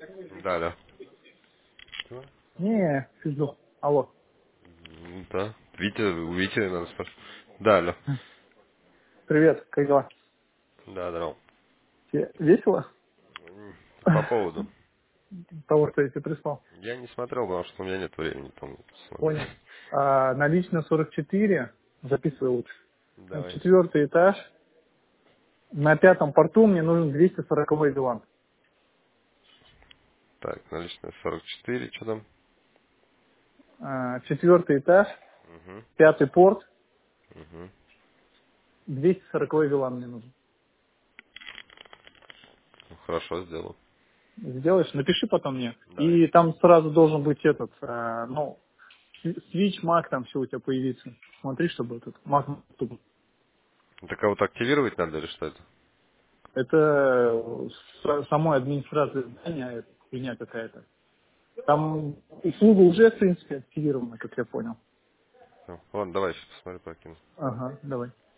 Да, да. Что? Не, пизду. Алло. Да. Витя, у Вити надо спрашивать. Да, алло. Привет, как дела? Да, да. Тебе весело? По поводу. Того, что я тебе прислал. Я не смотрел, потому что у меня нет времени там смотреть. Понял. Налично 44. Записывай лучше. Давай. 4-й этаж. На 5-м порту мне нужен 240-й вилан. Так, наличная 44, что там? 4-й этаж. Угу. 5-й порт. Угу. 240-й вилан мне нужен. Ну, хорошо, сделал. Сделаешь? Напиши потом мне. Давай. И там сразу должен быть этот, свич, Mac, там все у тебя появится. Смотри, чтобы этот Mac. Так а вот активировать надо или что это? Это самой администрации здания, это хуйня какая-то. Там услуга уже, в принципе, активирована, как я понял. Ну, ладно, давай сейчас посмотрю, прокину. Ага, давай.